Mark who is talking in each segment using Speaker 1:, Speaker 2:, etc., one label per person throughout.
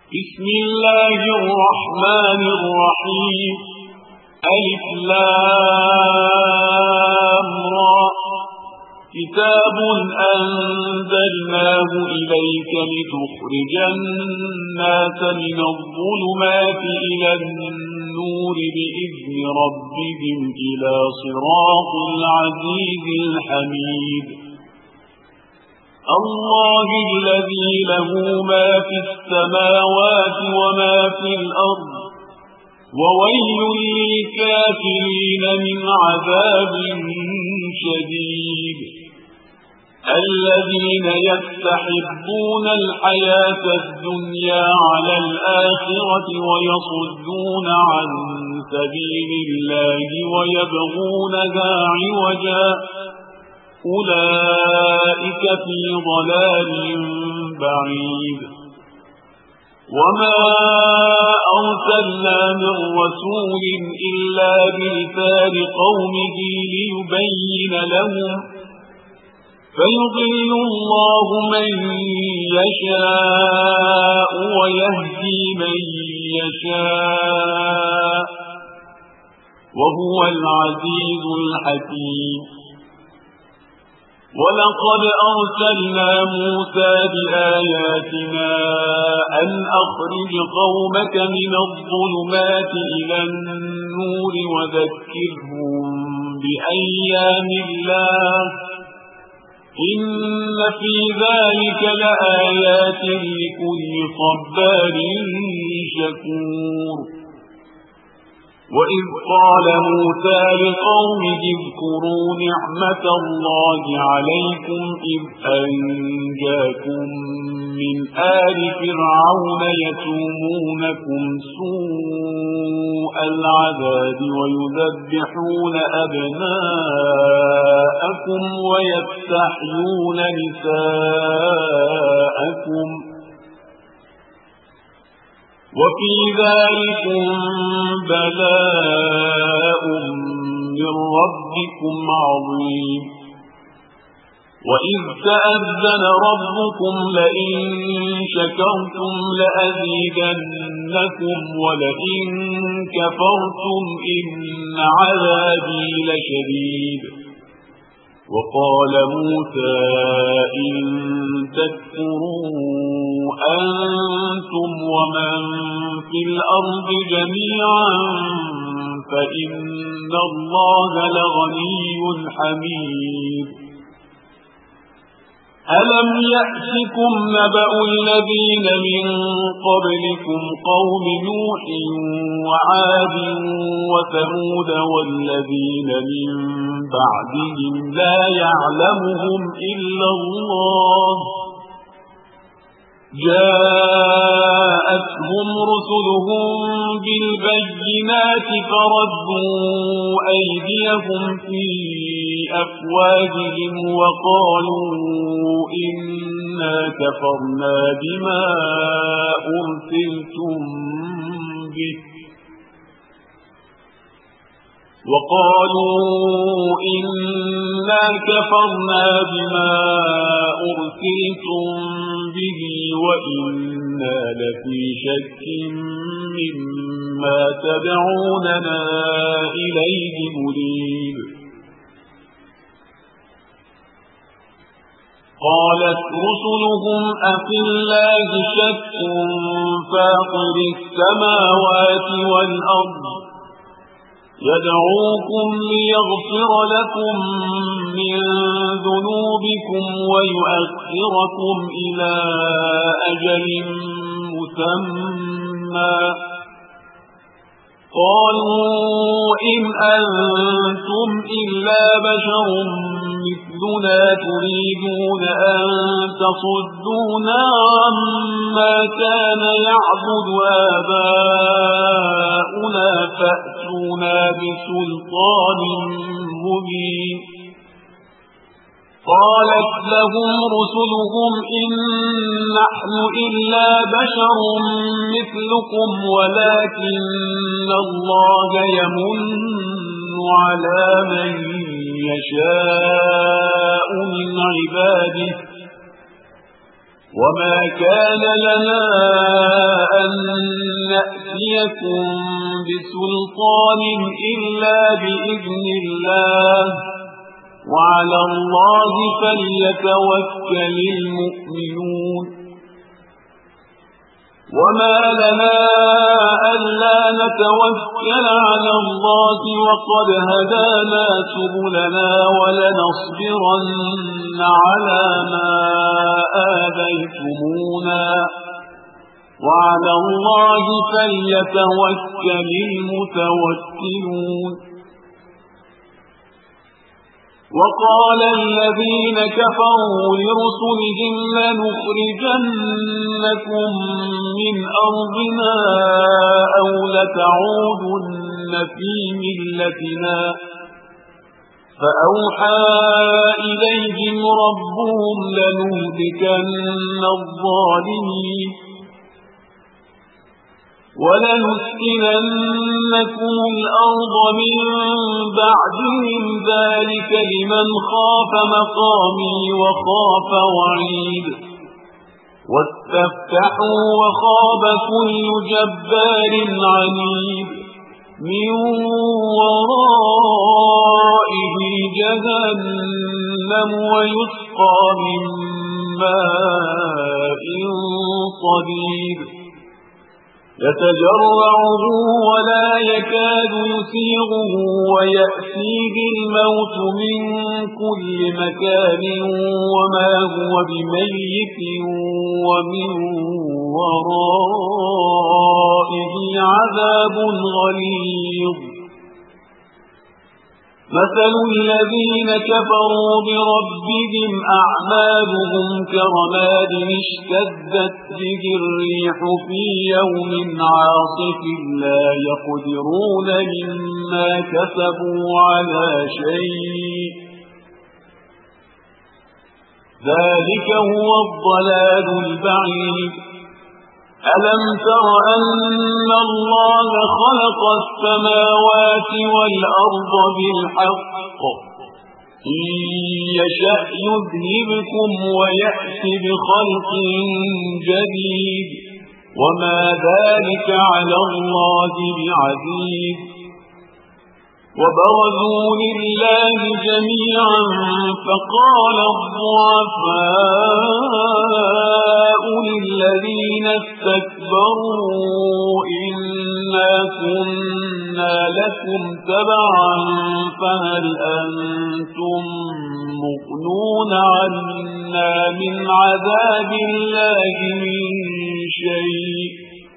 Speaker 1: بسم الله الرحمن الرحيم. ألف لام را. كتاب أنزلناه إليك لتخرج الناس من الظلمات إلى النور بإذن ربهم إلى صراط العزيز الحميد. الله الذي له ما في السماوات وما في الأرض، وويل للكافرين من عذاب شديد. الذين يستحبون الحياة الدنيا على الآخرة ويصدون عن سبيل الله ويبغونها عوجا، أولئك في ضلال بعيد. وما أرسلنا من رسول إلا بلسان قومه ليبين لهم، فيضل الله من يشاء ويهدي من يشاء، وهو العزيز الحكيم. ولقد أرسلنا موسى بآياتنا أن أخرج قومك من الظلمات إلى النور وذكرهم بأيام الله، إن في ذلك لآيات لكل صبار شكور. وإذ قال موسى لقومه اذكروا نعمة الله عليكم إذ أنجاكم من آل فرعون يسومونكم سوء العذاب ويذبحون أبناءكم ويستحيون نساءكم، وفي ذلكم بلاء من ربكم عظيم. وإذ تأذن ربكم لئن شكرتم لأزيدنكم ولئن كفرتم إن عذابي لشديد. وقال موسى إن تكفروا أنتم ومن في الأرض جميعا فإن الله لغني حميد. ألم يأتكم نبأ الذين من قبلكم قوم نوح وعاد وثمود والذين من بعدهم لا يعلمهم إلا الله، جاءتهم رسلهم بالبينات فردوا أيديهم في أفواههم وقالوا إنا كفرنا بما أرسلتم به وإنا لفي شك مما تدعوننا إليه مريب. قالت رسلهم أفي الله شك فاطر السماوات والأرض يدعوكم ليغفر لكم من ذنوبكم ويؤخركم إلى أجل مسمى، قالوا إن أنتم إلا بشر مثلنا تريدون أن تصدونا عما كان يعبد آباؤنا فأتونا بسلطان مبين. قالت لهم رسلهم إن نحن إلا بشر مثلكم ولكن الله يمن على من يشاء من عباده وما كان لنا أن نأتيكم بسلطان إلا بإذن الله وعلى الله فليتوكل المؤمنون وما لنا ألا نتوكل على الله وقد هدانا سبلنا ولنصبرن على ما آذيتمونا وعلى الله فليتوكل المتوكلون وقال الذين كفروا لرسلهم لنخرجنكم من أرضنا أو لتعودن في ملتنا فأوحى إليهم ربهم لنهلكن الظالمين ولنسكننكم الأرض من بعدهم ذلك لمن خاف مقامي وخاف وعيد واستفتحوا وخاب كل جبار عنيد من ورائه جهنم ويسقى من ماء صديد يتجرعه ولا يكاد يسيغه ويأتيه الموت من كل مكان وما هو بميت ومن ورائه عذاب غليظ مثل الذين كفروا بربهم أعمالهم كرماد اشتدت به الريح في يوم عاصف لا يقدرون مما كسبوا على شيء ذلك هو الضلال البعيد ألم تر أن الله خلق السماوات والأرض بالحق إن يشأ يذهبكم ويأت بخلق جديد وما ذلك على الله بعزيز وبرزوا لله جميعا فقال الضعفاء للذين استكبروا إنا كنا لكم تبعا فهل أنتم مغنون عنا من عذاب الله من شيء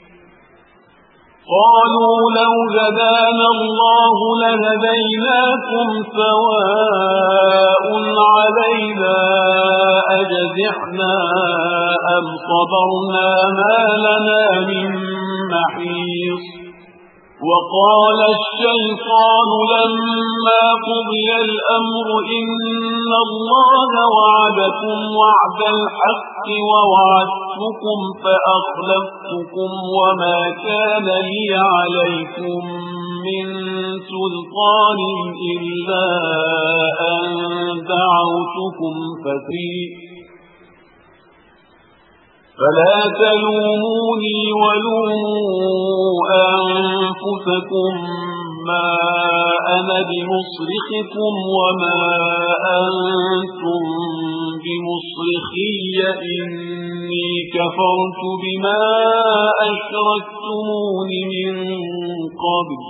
Speaker 1: قالوا لو هدانا الله لهديناكم سواء علينا أجزعنا أم صبرنا ما لنا من محيص وقال الشيطان لما قضي الأمر إن الله وعدكم وعد الحق ووعدتكم فأخلفتكم وما كان لي عليكم من سلطان إلا أن دعوتكم فلا تلوموني ولوموا أنفسكم ما أنا بمصرخكم وما أنتم بمصرخي إني كفرت بما أشركتمون من قبل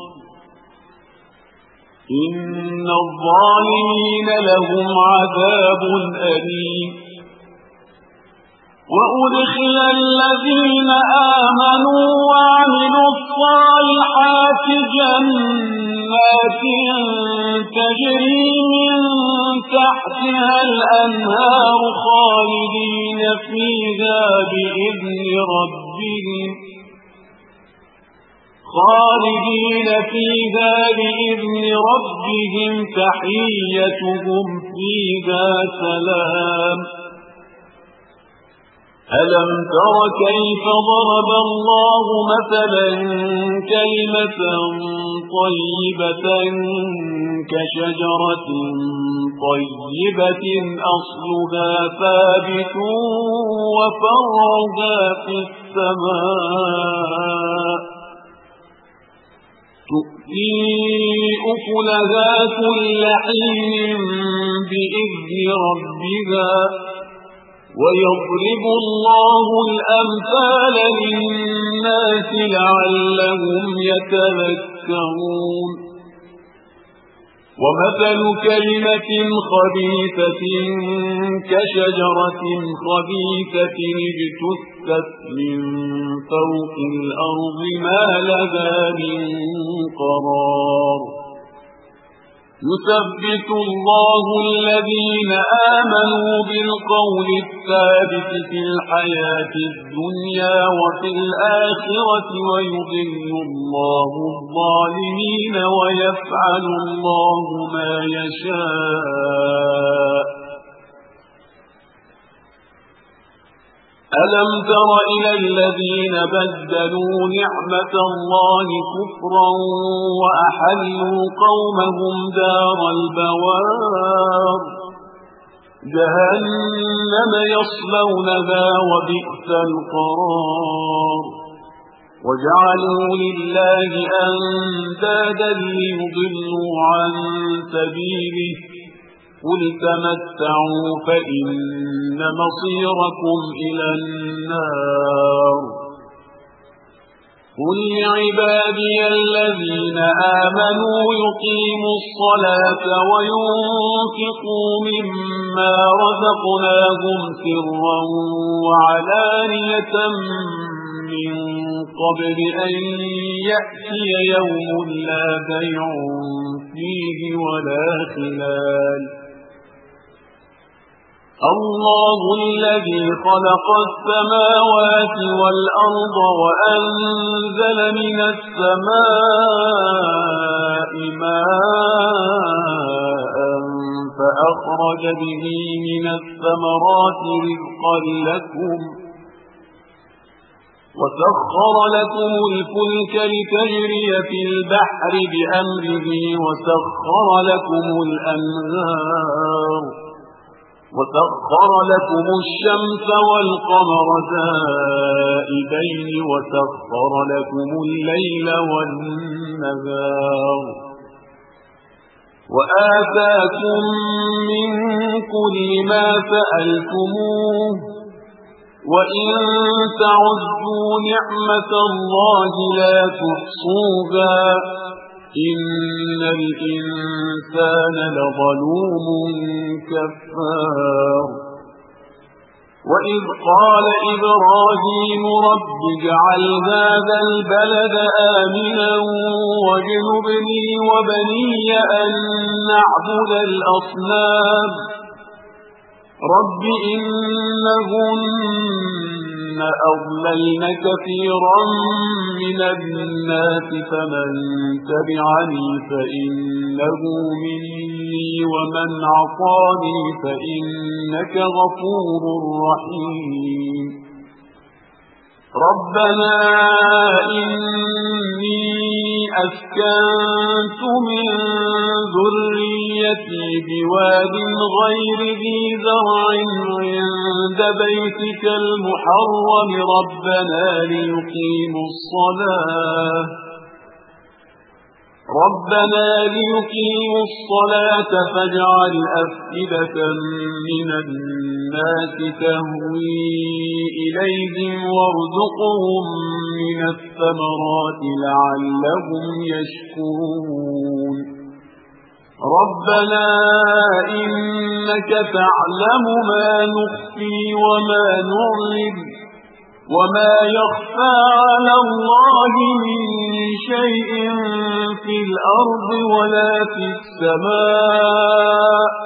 Speaker 1: إن الظالمين لهم عذاب أليم وأدخل الذين آمنوا وعملوا الصالحات جنات تجري من تحتها الأنهار خالدين فيها بإذن ربهم تحيتهم فيها سلام ألم تر كيف ضرب الله مثلا كلمة طيبة كشجرة طيبة أصلها ثابت وفرعها في السماء تؤتي أكلها كل حين بإذن ربها ويضرب الله الأمثال للناس لعلهم يتذكرون ومثل كلمة خبيثة كشجرة خبيثة اجتثت من فوق الأرض ما لها من قرار يثبت الله الذين آمنوا بالقول الثابت في الحياة الدنيا وفي الآخرة ويضل الله الظالمين ويفعل الله ما يشاء ألم تر إلى الذين بدلوا نعمة الله كفرا وأحلوا قومهم دار البوار جهنم يصلونها وبئس القرار وجعلوا لله أندادا ليضلوا عن سبيله قل تمتعوا فإن مصيركم إلى النار قل لعبادي الذين آمنوا يقيموا الصلاة وينفقوا مما رزقناهم سرا وعلانية من قبل أن يأتي يوم لا بيع فيه ولا خلال الله الذي خلق السماوات والأرض وأنزل من السماء ماء فأخرج به من الثمرات رزقا لكم وسخر لكم الفلك لتجري في البحر بأمره وسخر لكم الأنهار وسخر لكم الشمس والقمر دائبين وسخر لكم الليل والنهار وآتاكم من كل ما سألتموه وإن تعدوا نعمة الله لا تحصوها إن الإنسان لظلوم كفار وإذ قال إبراهيم رب اجعل هذا البلد آمنا واجنبني وبني أن نعبد الأصنام رب إنهن أضللن كثيرا من الناس فمن تبعني فإنه مني ومن عصاني فإنك غفور رحيم ربنا إني أسكنت من ذريتي بواد غير ذي زرع عند بيتك المحرم ربنا ليقيموا الصلاة فاجعل أفئدة من الناس تهوي إليهم وارزقهم من الثمرات لعلهم يشكرون ربنا إنك تعلم ما نخفي وما نعلن وما يخفى على الله من شيء في الأرض ولا في السماء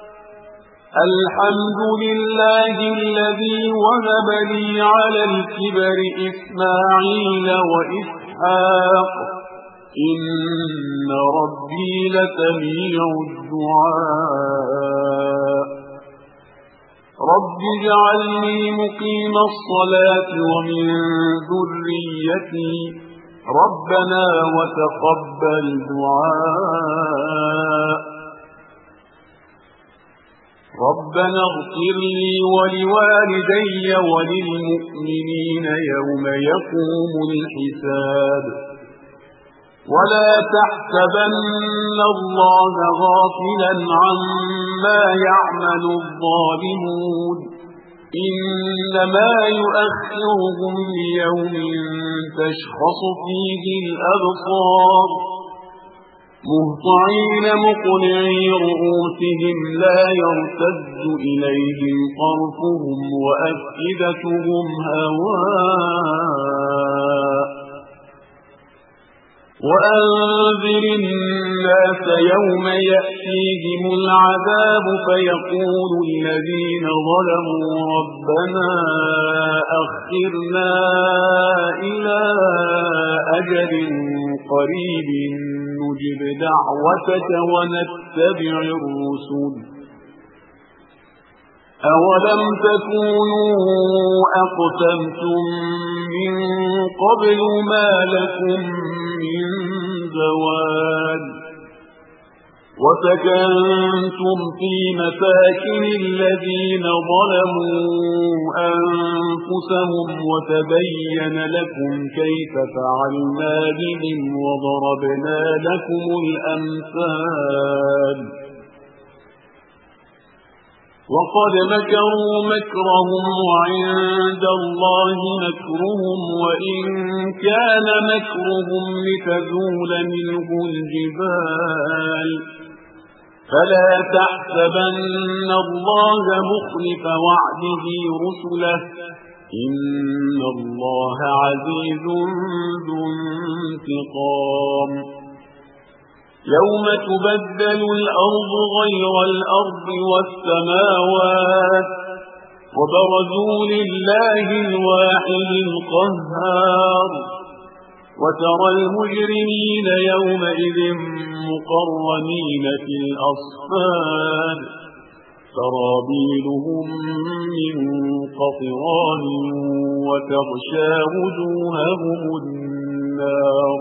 Speaker 1: الحمد لله الذي وهب لي على الكبر إسماعيل وإسحاق إن ربي لسميع الدعاء رب اجعلني مقيم الصلاة ومن ذريتي ربنا وتقبل دعاء ربنا اغفر لي ولوالدي وللمؤمنين يوم يقوم الحساب ولا تحسبن الله غافلا عما يعمل الظالمون إنما يؤخرهم ليوم تشخص فيه الأبصار مهطعين مقنعي رؤوسهم لا يرتد إليهم طرفهم وأفئدتهم هواء وأنذر الناس يوم يأتيهم العذاب فيقول الذين ظلموا ربنا أخرنا إلى أجل قريب نجب دعوتك ونتبع الرسل أولم تكونوا أقسمتم من قبل ما لكم من زوال وسكنتم في مساكن الذين ظلموا أنفسهم وتبين لكم كيف فعلنا بهم وضربنا لكم الأمثال وقد مكروا مكرهم وعند الله مكرهم وإن كان مكرهم لتزول منه الجبال فلا تحسبن الله مخلف وعده رسله إن الله عزيز ذو انتقام يوم تبدل الأرض غير الأرض والسماوات وبرزوا لله الواحد القهار وترى المجرمين يومئذ مقرنين في الأصفاد سرابيلهم من قطران وتغشى وجوههم النار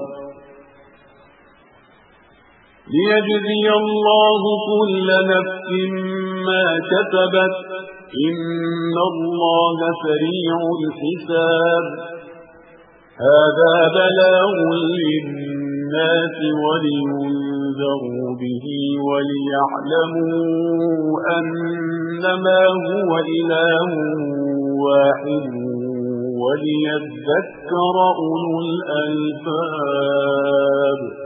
Speaker 1: ليجزي الله كل نفس ما كسبت إن الله سريع الحساب هذا بلاغ للناس ولينذروا به وليعلموا أنما هو إله واحد وليذكر أولو الألباب